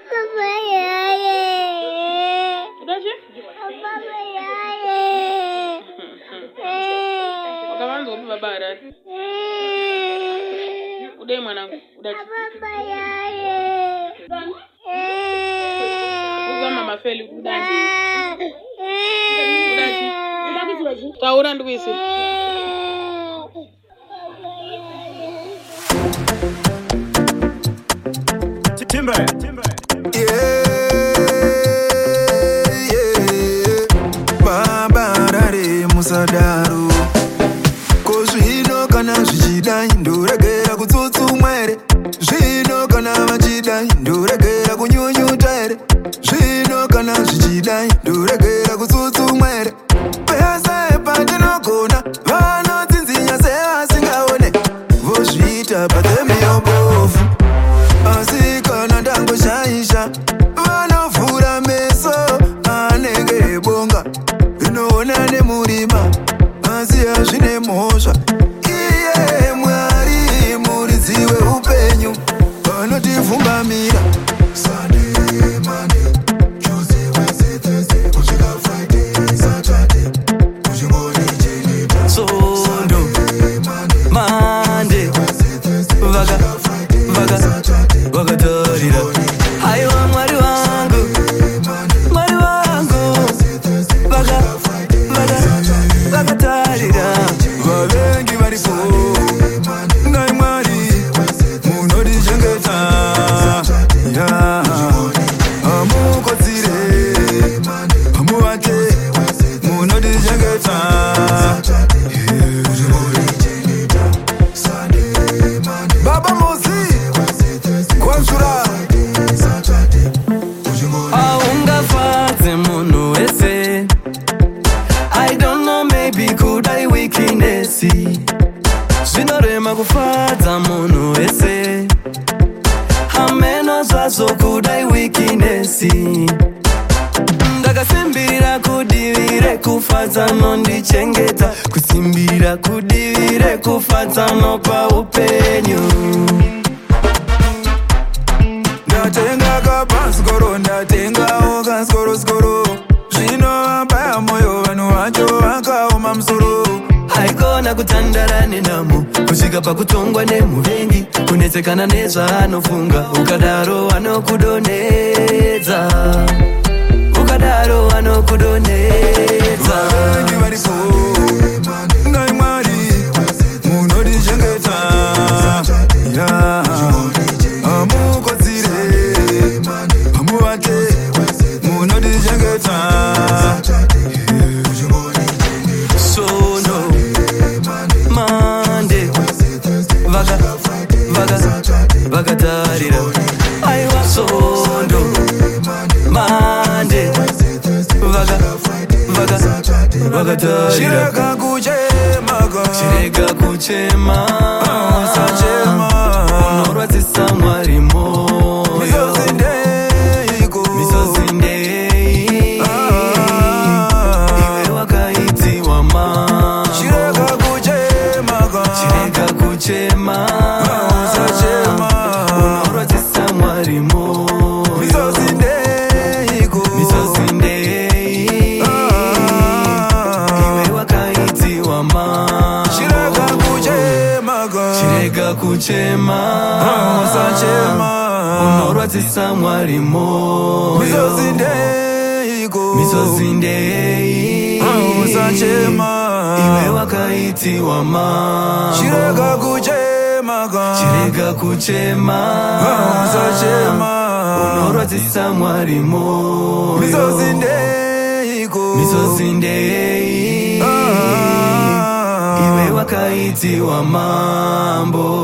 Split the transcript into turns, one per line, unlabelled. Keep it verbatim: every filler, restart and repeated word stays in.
Udaje? Wakawanza wapi babara? Udai mwanangu, udaje? Uza mama feli udaje? Udaje? Udaje? Taura ndwisi.
Timber, Timber.
Yeah, yeah. Babarare musadaru. Kozvino kana zvichidai ndoregera kutsutsu mwere. Zvino kana vachidai ndoregera kunyunyuta ere. Zvino kana zvichidai ndoregera kutsutsu mwere. Pese patinogona vanotsinzinya sevasingaone. Vozviita patemiobofu. Asi kana ndango shaisha vanovhura meso anenge bonga inoona nemurima asi hazvine mhosva iye Mwari muridzi weupenyu vanotivhumbamira Sunday, Monday, Tuesday, Wednesday, Thursday kusvika Friday, Saturday kuchingori cheneta
Sondo, Monday, Vaga, Vaga, Vagatorira. Aiwa Mwari wangu, Mwari wangu, Vaga, Vaga, Vagatorira.
Vavengi varipo, ngai Mwari munodichengeta. Yeah. Amukodzire, amuvate munodichengeta. Baba Mosi, Kwanzura.
Aungafadze munhu wese. I don't know, maybe could I weakness. Zvinorema kufadza munhu wese. Hameno zvazo could I weakness. Ndakasimbirira kudivire kufadza nondichengeta. Kusimbirira kudivire kufadza nopa upenyu.
Ndatenga kapaskoro, ndatengawo kaskoro skoro. Zvinovabaya moyo vanhu vacho vakaoma musoro.
Haikona kutandara nenamo kusvika pakutongwa nemuvengi kunetsekana nezvaanofunga ukadaro anokudonedza ukadaro anokudonedza
Vavengi varipo, ngai Mwari munodichengeta. Yeah. Amukodzire, amuvate munodichengeta.
Sono Monday Vaga Vaga Vagatarira. Aiwa Sondo Monday Vaga Vaga Vagatarira.
Chirega kuchema,
Chirega kuchema,
usachema.
Unorwadzisa Mwari moyo.
Misozi ndeiko,
Misozi ndei, iwe wakaitiwa mambo.
chirega kuchema,
Chirega kuchema,
usachema.
unorwadzisa Mwari moyo.
Misozi ndeiko,
Misozi ndei, iwe wakaitiwa mambo.
chirega kuchema,
Chirega kuchema,
usachema.
unorwadzisa Mwari moyo.
Misozi ndeiko,
Misozi ndei,
usachema.
iwe wakaitiwa mambo.
Chirega kuchema,
Chirega kuchema,
usachema.
unorwadzisa Mwari moyo.
Misozi ndeiko,
Misozi ndei, iwe wakaitiwa mambo.